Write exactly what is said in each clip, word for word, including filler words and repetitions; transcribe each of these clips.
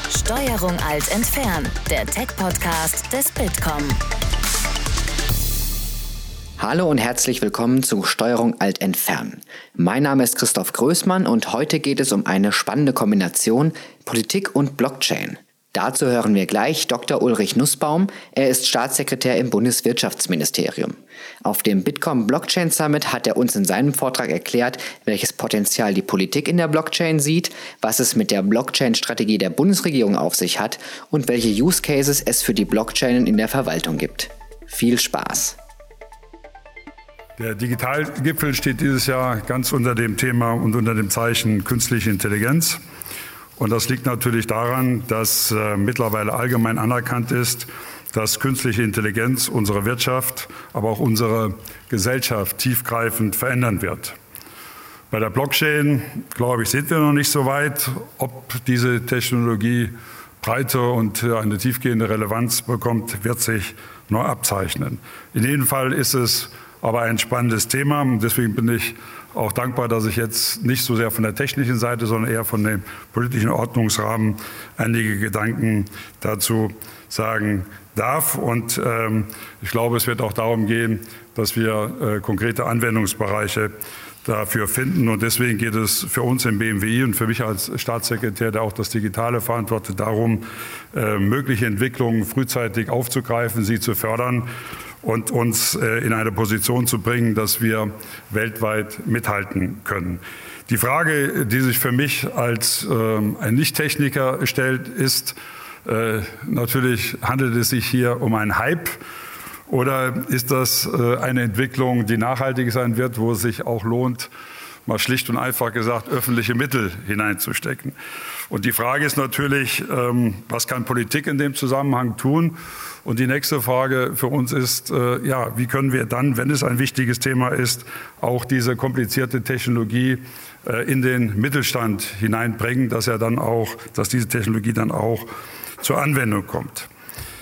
Steuerung Alt entfernen, der Tech-Podcast des Bitkom. Hallo und herzlich willkommen zu Steuerung Alt entfernen. Mein Name ist Christoph Größmann und heute geht es um eine spannende Kombination Politik und Blockchain. Dazu hören wir gleich Doktor Ulrich Nussbaum. Er ist Staatssekretär im Bundeswirtschaftsministerium. Auf dem Bitkom Blockchain Summit hat er uns in seinem Vortrag erklärt, welches Potenzial die Politik in der Blockchain sieht, was es mit der Blockchain-Strategie der Bundesregierung auf sich hat und welche Use Cases es für die Blockchain in der Verwaltung gibt. Viel Spaß! Der Digitalgipfel steht dieses Jahr ganz unter dem Thema und unter dem Zeichen künstliche Intelligenz. Und das liegt natürlich daran, dass äh, mittlerweile allgemein anerkannt ist, dass künstliche Intelligenz unsere Wirtschaft, aber auch unsere Gesellschaft tiefgreifend verändern wird. Bei der Blockchain, glaube ich, sind wir noch nicht so weit. Ob diese Technologie breite und eine tiefgehende Relevanz bekommt, wird sich noch abzeichnen. In jedem Fall ist es aber ein spannendes Thema. Und deswegen bin ich auch dankbar, dass ich jetzt nicht so sehr von der technischen Seite, sondern eher von dem politischen Ordnungsrahmen einige Gedanken dazu sagen darf. Und ähm, ich glaube, es wird auch darum gehen, dass wir äh, konkrete Anwendungsbereiche dafür finden. Und deswegen geht es für uns im B M W I und für mich als Staatssekretär, der auch das Digitale verantwortet, darum, äh, mögliche Entwicklungen frühzeitig aufzugreifen, sie zu fördern und uns äh, in eine Position zu bringen, dass wir weltweit mithalten können. Die Frage, die sich für mich als äh, ein Nicht-Techniker stellt, ist äh, natürlich, handelt es sich hier um einen Hype oder ist das äh, eine Entwicklung, die nachhaltig sein wird, wo es sich auch lohnt, mal schlicht und einfach gesagt, öffentliche Mittel hineinzustecken? Und die Frage ist natürlich, ähm, was kann Politik in dem Zusammenhang tun? Und die nächste Frage für uns ist, äh, ja, wie können wir dann, wenn es ein wichtiges Thema ist, auch diese komplizierte Technologie äh, in den Mittelstand hineinbringen, dass er dann auch, dass diese Technologie dann auch zur Anwendung kommt.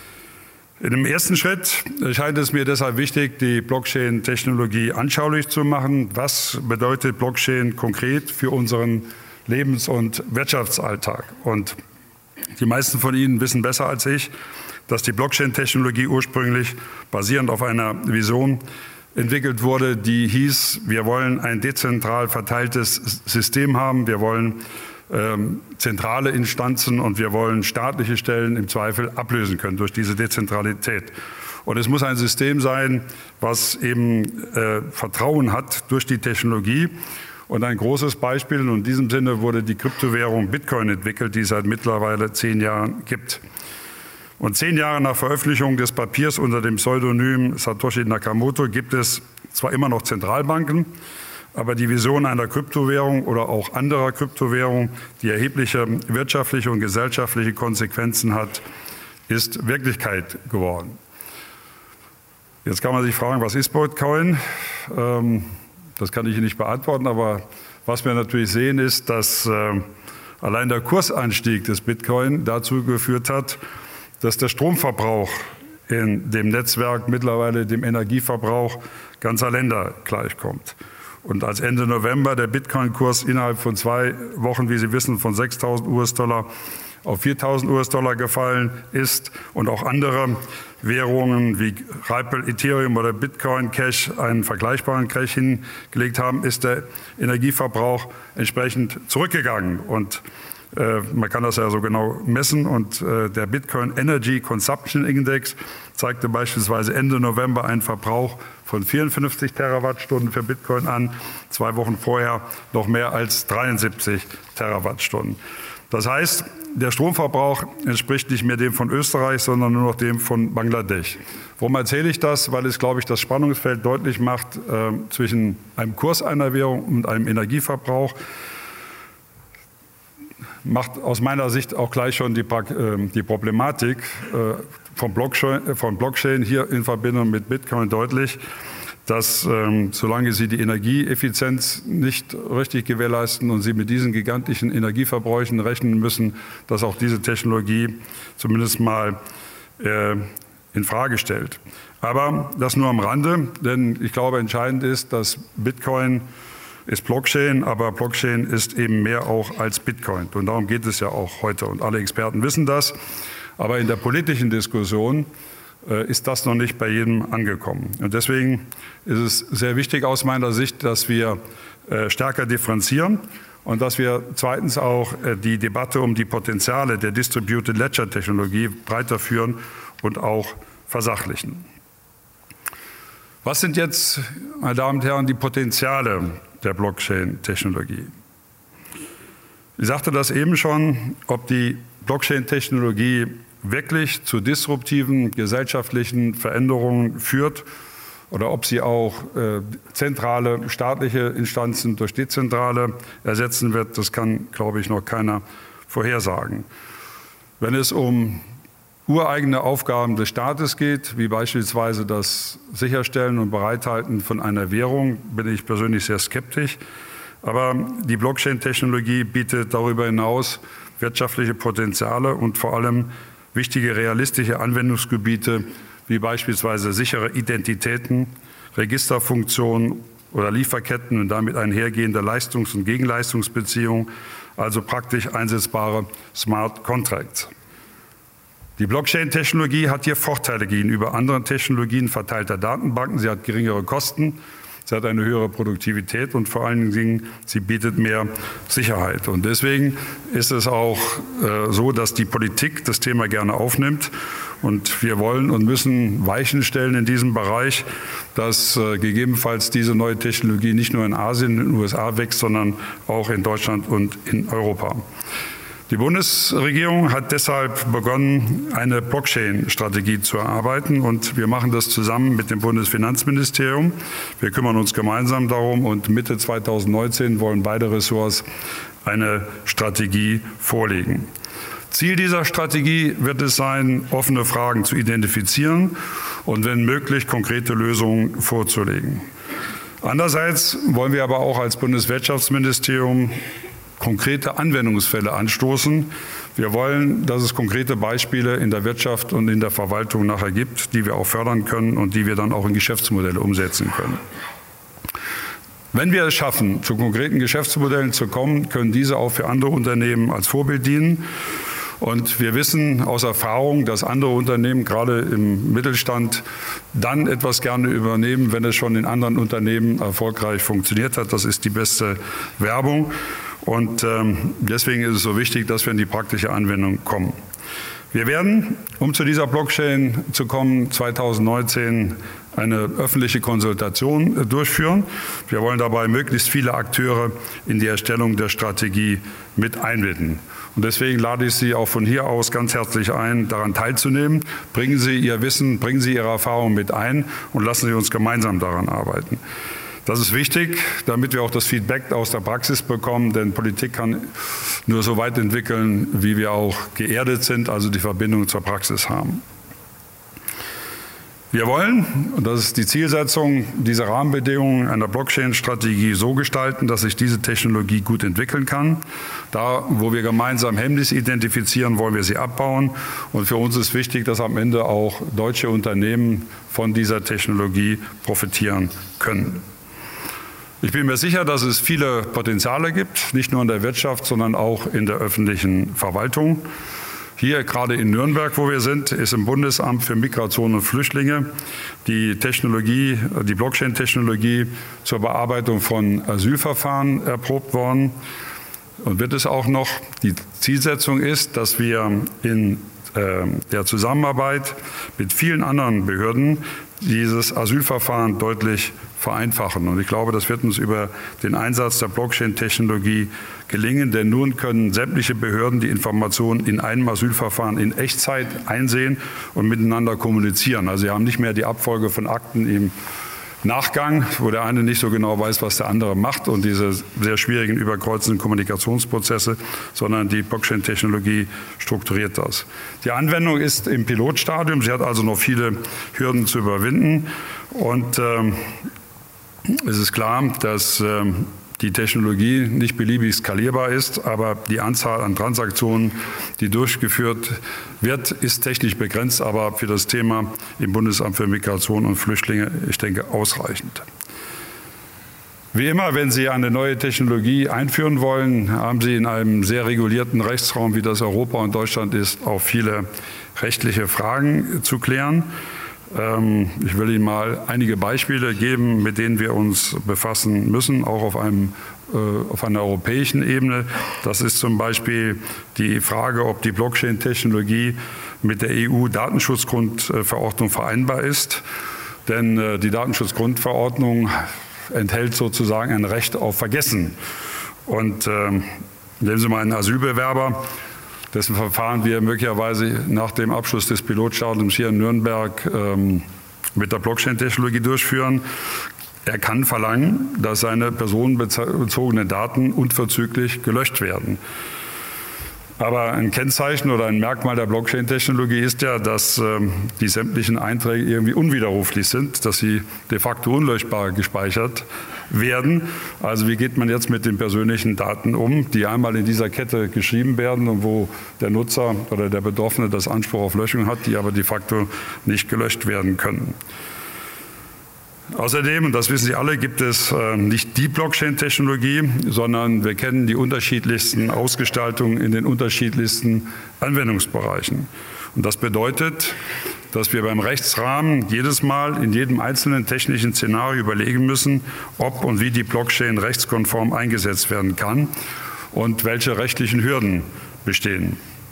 In dem ersten Schritt scheint es mir deshalb wichtig, die Blockchain-Technologie anschaulich zu machen. Was bedeutet Blockchain konkret für unseren Lebens- und Wirtschaftsalltag? Und die meisten von Ihnen wissen besser als ich, dass die Blockchain-Technologie ursprünglich basierend auf einer Vision entwickelt wurde, die hieß, wir wollen ein dezentral verteiltes System haben, wir wollen ähm, zentrale Instanzen und wir wollen staatliche Stellen im Zweifel ablösen können durch diese Dezentralität. Und es muss ein System sein, was eben äh, Vertrauen hat durch die Technologie. Und ein großes Beispiel, und in diesem Sinne wurde die Kryptowährung Bitcoin entwickelt, die es seit mittlerweile zehn Jahren gibt. Und zehn Jahre nach Veröffentlichung des Papiers unter dem Pseudonym Satoshi Nakamoto gibt es zwar immer noch Zentralbanken, aber die Vision einer Kryptowährung oder auch anderer Kryptowährung, die erhebliche wirtschaftliche und gesellschaftliche Konsequenzen hat, ist Wirklichkeit geworden. Jetzt kann man sich fragen, was ist Bitcoin? Ähm, das kann ich Ihnen nicht beantworten, aber was wir natürlich sehen ist, dass äh, allein der Kursanstieg des Bitcoin dazu geführt hat, dass der Stromverbrauch in dem Netzwerk mittlerweile dem Energieverbrauch ganzer Länder gleichkommt. Und als Ende November der Bitcoin-Kurs innerhalb von zwei Wochen, wie Sie wissen, von sechstausend US-Dollar auf viertausend US-Dollar gefallen ist und auch andere Währungen wie Ripple, Ethereum oder Bitcoin Cash einen vergleichbaren Crash hingelegt haben, ist der Energieverbrauch entsprechend zurückgegangen. Und äh, man kann das ja so genau messen. Und äh, der Bitcoin Energy Consumption Index zeigte beispielsweise Ende November einen Verbrauch von vierundfünfzig Terawattstunden für Bitcoin an, zwei Wochen vorher noch mehr als dreiundsiebzig Terawattstunden. Das heißt, der Stromverbrauch entspricht nicht mehr dem von Österreich, sondern nur noch dem von Bangladesch. Warum erzähle ich das? Weil es, glaube ich, das Spannungsfeld deutlich macht äh, zwischen einem Kurs einer Währung und einem Energieverbrauch. Macht aus meiner Sicht auch gleich schon die, äh, die Problematik äh, von Blockchain, von Blockchain hier in Verbindung mit Bitcoin deutlich, dass ähm, solange Sie die Energieeffizienz nicht richtig gewährleisten und Sie mit diesen gigantischen Energieverbräuchen rechnen müssen, dass auch diese Technologie zumindest mal äh, in Frage stellt. Aber das nur am Rande, denn ich glaube, entscheidend ist, dass Bitcoin ist Blockchain, aber Blockchain ist eben mehr auch als Bitcoin. Und darum geht es ja auch heute. Und alle Experten wissen das. Aber in der politischen Diskussion äh, ist das noch nicht bei jedem angekommen. Und deswegen ist es sehr wichtig aus meiner Sicht, dass wir äh, stärker differenzieren und dass wir zweitens auch äh, die Debatte um die Potenziale der Distributed Ledger Technologie breiter führen und auch versachlichen. Was sind jetzt, meine Damen und Herren, die Potenziale der Blockchain-Technologie? Ich sagte das eben schon, ob die Blockchain-Technologie wirklich zu disruptiven gesellschaftlichen Veränderungen führt oder ob sie auch äh, zentrale staatliche Instanzen durch dezentrale ersetzen wird, das kann, glaube ich, noch keiner vorhersagen. Wenn es um ureigene Aufgaben des Staates geht, wie beispielsweise das Sicherstellen und Bereithalten von einer Währung, bin ich persönlich sehr skeptisch. Aber die Blockchain-Technologie bietet darüber hinaus wirtschaftliche Potenziale und vor allem wichtige realistische Anwendungsgebiete, wie beispielsweise sichere Identitäten, Registerfunktionen oder Lieferketten und damit einhergehende Leistungs- und Gegenleistungsbeziehungen, also praktisch einsetzbare Smart Contracts. Die Blockchain-Technologie hat hier Vorteile gegenüber anderen Technologien verteilter Datenbanken. Sie hat geringere Kosten, sie hat eine höhere Produktivität und vor allen Dingen, sie bietet mehr Sicherheit. Und deswegen ist es auch äh, so, dass die Politik das Thema gerne aufnimmt. Und wir wollen und müssen Weichen stellen in diesem Bereich, dass äh, gegebenenfalls diese neue Technologie nicht nur in Asien, in den U S A wächst, sondern auch in Deutschland und in Europa. Die Bundesregierung hat deshalb begonnen, eine Blockchain-Strategie zu erarbeiten und wir machen das zusammen mit dem Bundesfinanzministerium. Wir kümmern uns gemeinsam darum und Mitte zweitausendneunzehn wollen beide Ressorts eine Strategie vorlegen. Ziel dieser Strategie wird es sein, offene Fragen zu identifizieren und wenn möglich konkrete Lösungen vorzulegen. Andererseits wollen wir aber auch als Bundeswirtschaftsministerium konkrete Anwendungsfälle anstoßen. Wir wollen, dass es konkrete Beispiele in der Wirtschaft und in der Verwaltung nachher gibt, die wir auch fördern können und die wir dann auch in Geschäftsmodelle umsetzen können. Wenn wir es schaffen, zu konkreten Geschäftsmodellen zu kommen, können diese auch für andere Unternehmen als Vorbild dienen. Und wir wissen aus Erfahrung, dass andere Unternehmen, gerade im Mittelstand, dann etwas gerne übernehmen, wenn es schon in anderen Unternehmen erfolgreich funktioniert hat. Das ist die beste Werbung. Und ähm, deswegen ist es so wichtig, dass wir in die praktische Anwendung kommen. Wir werden, um zu dieser Blockchain zu kommen, zweitausendneunzehn eine öffentliche Konsultation äh, durchführen. Wir wollen dabei möglichst viele Akteure in die Erstellung der Strategie mit einbinden. Und deswegen lade ich Sie auch von hier aus ganz herzlich ein, daran teilzunehmen. Bringen Sie Ihr Wissen, bringen Sie Ihre Erfahrungen mit ein und lassen Sie uns gemeinsam daran arbeiten. Das ist wichtig, damit wir auch das Feedback aus der Praxis bekommen, denn Politik kann nur so weit entwickeln, wie wir auch geerdet sind, also die Verbindung zur Praxis haben. Wir wollen, und das ist die Zielsetzung, diese Rahmenbedingungen einer Blockchain-Strategie so gestalten, dass sich diese Technologie gut entwickeln kann. Da, wo wir gemeinsam Hemmnisse identifizieren, wollen wir sie abbauen. Und für uns ist wichtig, dass am Ende auch deutsche Unternehmen von dieser Technologie profitieren können. Ich bin mir sicher, dass es viele Potenziale gibt, nicht nur in der Wirtschaft, sondern auch in der öffentlichen Verwaltung. Hier, gerade in Nürnberg, wo wir sind, ist im Bundesamt für Migration und Flüchtlinge die Technologie, die Blockchain-Technologie zur Bearbeitung von Asylverfahren erprobt worden und wird es auch noch. Die Zielsetzung ist, dass wir in äh, der Zusammenarbeit mit vielen anderen Behörden dieses Asylverfahren deutlich vereinfachen. Und ich glaube, das wird uns über den Einsatz der Blockchain-Technologie gelingen, denn nun können sämtliche Behörden die Informationen in einem Asylverfahren in Echtzeit einsehen und miteinander kommunizieren. Also sie haben nicht mehr die Abfolge von Akten im Nachgang, wo der eine nicht so genau weiß, was der andere macht und diese sehr schwierigen überkreuzenden Kommunikationsprozesse, sondern die Blockchain-Technologie strukturiert das. Die Anwendung ist im Pilotstadium, sie hat also noch viele Hürden zu überwinden und ähm, es ist klar, dass ähm, die Technologie nicht beliebig skalierbar ist, aber die Anzahl an Transaktionen, die durchgeführt wird, ist technisch begrenzt, aber für das Thema im Bundesamt für Migration und Flüchtlinge, ich denke, ausreichend. Wie immer, wenn Sie eine neue Technologie einführen wollen, haben Sie in einem sehr regulierten Rechtsraum, wie das Europa und Deutschland ist, auch viele rechtliche Fragen zu klären. Ich will Ihnen mal einige Beispiele geben, mit denen wir uns befassen müssen, auch auf, einem, auf einer europäischen Ebene. Das ist zum Beispiel die Frage, ob die Blockchain-Technologie mit der E U-Datenschutzgrundverordnung vereinbar ist. Denn die Datenschutzgrundverordnung enthält sozusagen ein Recht auf Vergessen. Und äh, nehmen Sie mal einen Asylbewerber, dessen Verfahren wir möglicherweise nach dem Abschluss des Pilotstadiums hier in Nürnberg ähm, mit der Blockchain-Technologie durchführen. Er kann verlangen, dass seine personenbezogenen Daten unverzüglich gelöscht werden. Aber ein Kennzeichen oder ein Merkmal der Blockchain-Technologie ist ja, dass ähm, die sämtlichen Einträge irgendwie unwiderruflich sind, dass sie de facto unlöschbar gespeichert werden. Also wie geht man jetzt mit den persönlichen Daten um, die einmal in dieser Kette geschrieben werden und wo der Nutzer oder der Betroffene das Anspruch auf Löschung hat, die aber de facto nicht gelöscht werden können. Außerdem, und das wissen Sie alle, gibt es äh, nicht die Blockchain-Technologie, sondern wir kennen die unterschiedlichsten Ausgestaltungen in den unterschiedlichsten Anwendungsbereichen. Und das bedeutet, dass wir beim Rechtsrahmen jedes Mal in jedem einzelnen technischen Szenario überlegen müssen, ob und wie die Blockchain rechtskonform eingesetzt werden kann und welche rechtlichen Hürden bestehen.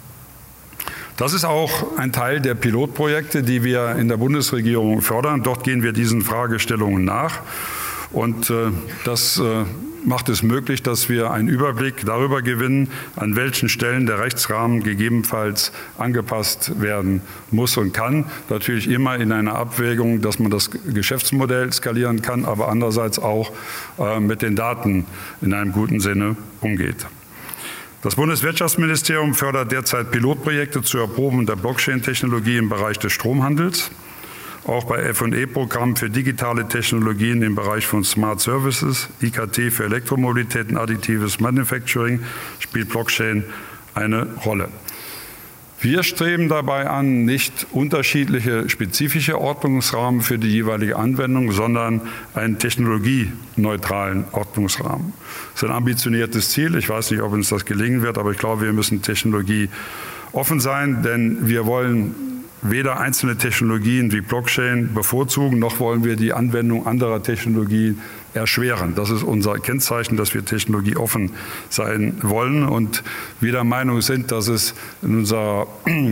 Das ist auch ein Teil der Pilotprojekte, die wir in der Bundesregierung fördern. Dort gehen wir diesen Fragestellungen nach. Und äh, das äh, macht es möglich, dass wir einen Überblick darüber gewinnen, an welchen Stellen der Rechtsrahmen gegebenenfalls angepasst werden muss und kann. Natürlich immer in einer Abwägung, dass man das Geschäftsmodell skalieren kann, aber andererseits auch äh, mit den Daten in einem guten Sinne umgeht. Das Bundeswirtschaftsministerium fördert derzeit Pilotprojekte zur Erprobung der Blockchain-Technologie im Bereich des Stromhandels. Auch bei F und E-Programmen für digitale Technologien im Bereich von Smart Services, I K T für Elektromobilität und additives Manufacturing spielt Blockchain eine Rolle. Wir streben dabei an, nicht unterschiedliche spezifische Ordnungsrahmen für die jeweilige Anwendung, sondern einen technologieneutralen Ordnungsrahmen. Das ist ein ambitioniertes Ziel. Ich weiß nicht, ob uns das gelingen wird, aber ich glaube, wir müssen Technologie offen sein, denn wir wollen weder einzelne Technologien wie Blockchain bevorzugen, noch wollen wir die Anwendung anderer Technologien erschweren. Das ist unser Kennzeichen, dass wir technologieoffen sein wollen und wir der Meinung sind, dass es in unserer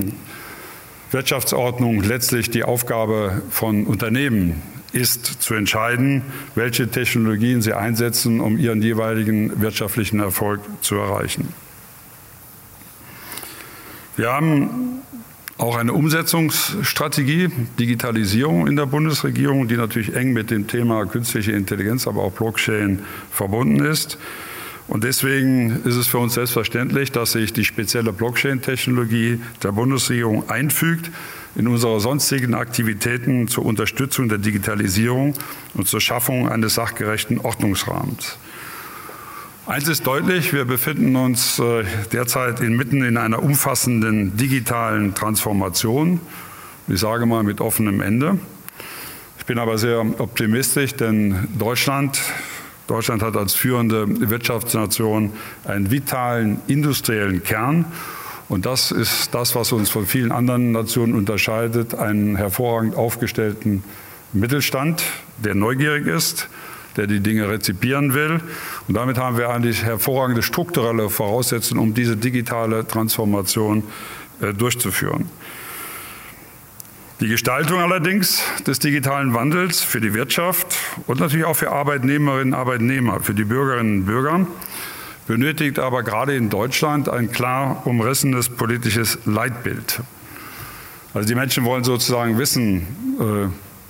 Wirtschaftsordnung letztlich die Aufgabe von Unternehmen ist, zu entscheiden, welche Technologien sie einsetzen, um ihren jeweiligen wirtschaftlichen Erfolg zu erreichen. Wir haben auch eine Umsetzungsstrategie, Digitalisierung in der Bundesregierung, die natürlich eng mit dem Thema künstliche Intelligenz, aber auch Blockchain verbunden ist. Und deswegen ist es für uns selbstverständlich, dass sich die spezielle Blockchain-Technologie der Bundesregierung einfügt in unsere sonstigen Aktivitäten zur Unterstützung der Digitalisierung und zur Schaffung eines sachgerechten Ordnungsrahmens. Eins ist deutlich, wir befinden uns derzeit inmitten in einer umfassenden digitalen Transformation. Ich sage mal mit offenem Ende. Ich bin aber sehr optimistisch, denn Deutschland, Deutschland hat als führende Wirtschaftsnation einen vitalen industriellen Kern. Und das ist das, was uns von vielen anderen Nationen unterscheidet, einen hervorragend aufgestellten Mittelstand, der neugierig ist, der die Dinge rezipieren will. Und damit haben wir eigentlich hervorragende strukturelle Voraussetzungen, um diese digitale Transformation äh, durchzuführen. Die Gestaltung allerdings des digitalen Wandels für die Wirtschaft und natürlich auch für Arbeitnehmerinnen und Arbeitnehmer, für die Bürgerinnen und Bürger, benötigt aber gerade in Deutschland ein klar umrissenes politisches Leitbild. Also die Menschen wollen sozusagen wissen, äh,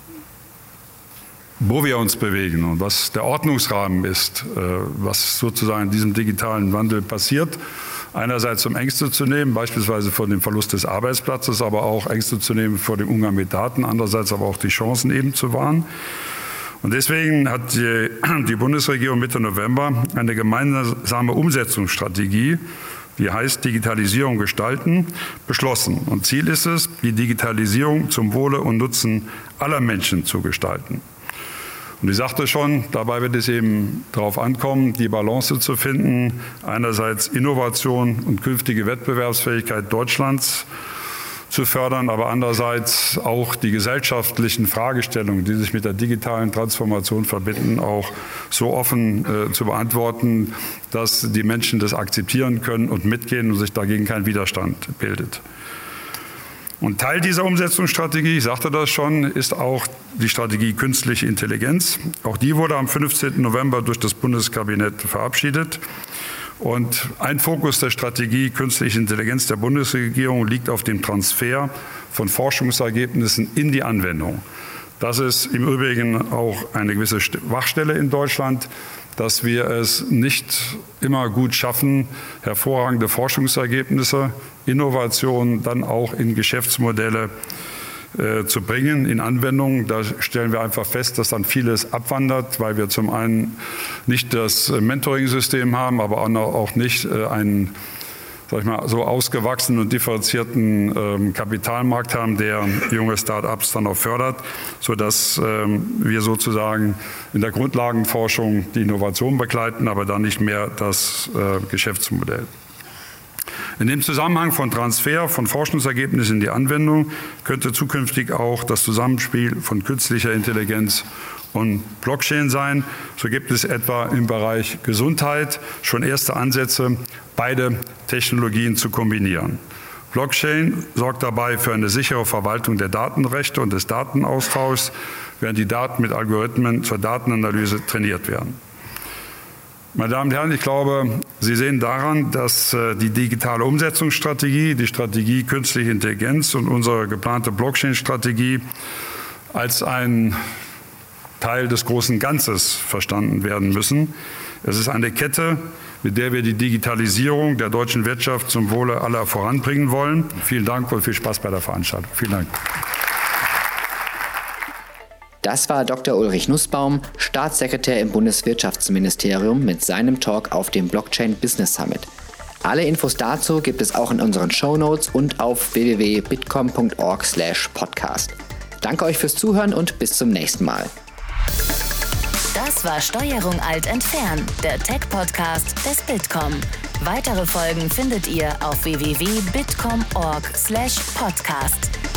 wo wir uns bewegen und was der Ordnungsrahmen ist, was sozusagen in diesem digitalen Wandel passiert. Einerseits um Ängste zu nehmen, beispielsweise vor dem Verlust des Arbeitsplatzes, aber auch Ängste zu nehmen vor dem Umgang mit Daten, andererseits aber auch die Chancen eben zu wahren. Und deswegen hat die, die Bundesregierung Mitte November eine gemeinsame Umsetzungsstrategie, die heißt Digitalisierung gestalten, beschlossen. Und Ziel ist es, die Digitalisierung zum Wohle und Nutzen aller Menschen zu gestalten. Und ich sagte schon, dabei wird es eben darauf ankommen, die Balance zu finden, einerseits Innovation und künftige Wettbewerbsfähigkeit Deutschlands zu fördern, aber andererseits auch die gesellschaftlichen Fragestellungen, die sich mit der digitalen Transformation verbinden, auch so offen äh, zu beantworten, dass die Menschen das akzeptieren können und mitgehen und sich dagegen kein Widerstand bildet. Und Teil dieser Umsetzungsstrategie, ich sagte das schon, ist auch die Strategie Künstliche Intelligenz. Auch die wurde am fünfzehnten November durch das Bundeskabinett verabschiedet. Und ein Fokus der Strategie Künstliche Intelligenz der Bundesregierung liegt auf dem Transfer von Forschungsergebnissen in die Anwendung. Das ist im Übrigen auch eine gewisse Schwachstelle in Deutschland, dass wir es nicht immer gut schaffen, hervorragende Forschungsergebnisse, Innovationen dann auch in Geschäftsmodelle äh, zu bringen, in Anwendungen. Da stellen wir einfach fest, dass dann vieles abwandert, weil wir zum einen nicht das Mentoring-System haben, aber auch nicht äh, einen, sag ich mal, so ausgewachsenen und differenzierten ähm, Kapitalmarkt haben, der junge Start-ups dann auch fördert, sodass ähm, wir sozusagen in der Grundlagenforschung die Innovation begleiten, aber dann nicht mehr das äh, Geschäftsmodell. In dem Zusammenhang von Transfer von Forschungsergebnissen in die Anwendung könnte zukünftig auch das Zusammenspiel von künstlicher Intelligenz und Blockchain sein. So gibt es etwa im Bereich Gesundheit schon erste Ansätze, beide Technologien zu kombinieren. Blockchain sorgt dabei für eine sichere Verwaltung der Datenrechte und des Datenaustauschs, während die Daten mit Algorithmen zur Datenanalyse trainiert werden. Meine Damen und Herren, ich glaube, Sie sehen daran, dass die digitale Umsetzungsstrategie, die Strategie Künstliche Intelligenz und unsere geplante Blockchain-Strategie als ein Teil des großen Ganzes verstanden werden müssen. Es ist eine Kette, mit der wir die Digitalisierung der deutschen Wirtschaft zum Wohle aller voranbringen wollen. Vielen Dank und viel Spaß bei der Veranstaltung. Vielen Dank. Das war Doktor Ulrich Nussbaum, Staatssekretär im Bundeswirtschaftsministerium mit seinem Talk auf dem Blockchain Business Summit. Alle Infos dazu gibt es auch in unseren Shownotes und auf w w w punkt bitkom punkt org slash podcast. Danke euch fürs Zuhören und bis zum nächsten Mal. Das war Steuerung Alt Entfernen, der Tech-Podcast des Bitkom. Weitere Folgen findet ihr auf w w w punkt bitkom punkt org slash podcast.